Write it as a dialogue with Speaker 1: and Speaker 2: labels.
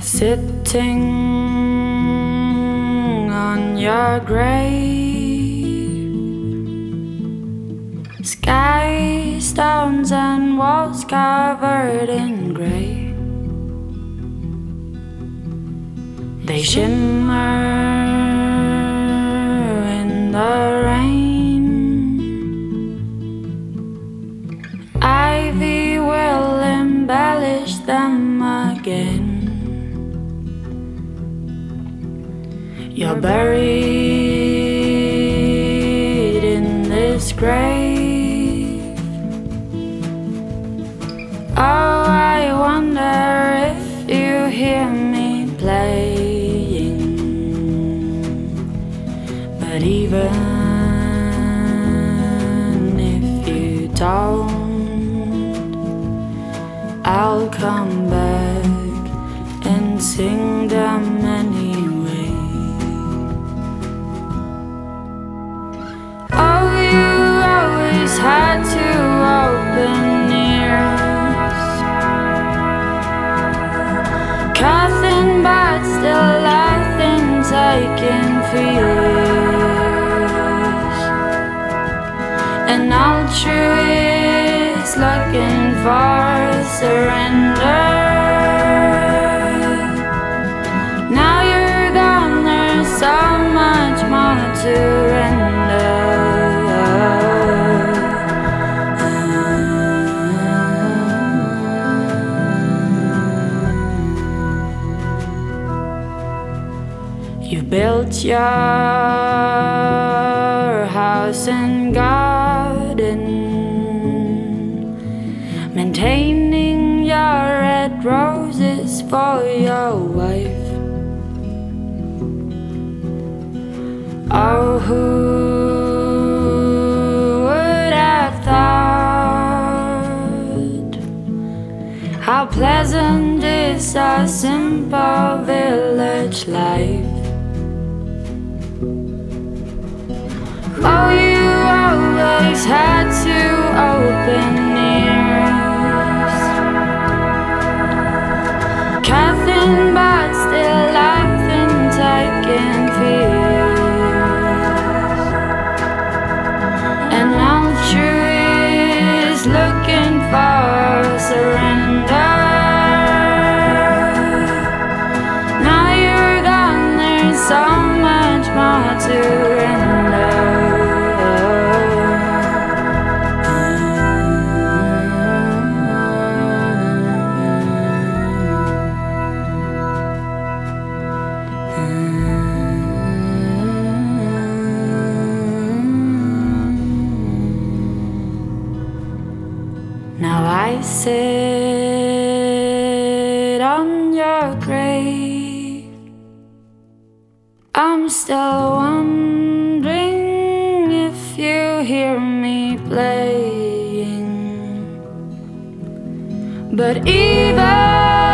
Speaker 1: Sitting on your grave, sky, stones and walls covered in grey. They shimmer in the rain. Ivy will embellish them again. You're buried in this grave. Oh, I wonder if you hear me playing. But even if you don't, I'll come back and sing them anyway. Had to open ears, coughing but still laughing, taking fears. An altruist looking for surrender. Now you're gone, there's so much more to render. You built your house and garden, maintaining your red roses for your wife. Oh, who would have thought how pleasant is a simple village life? Oh, you always had to open ears, coughing but still laughing, taking fears. An altruist looking for surrender. Now you're gone, there's so much more to render. Now I sit on your grave. I'm still wondering if you hear me playing. But even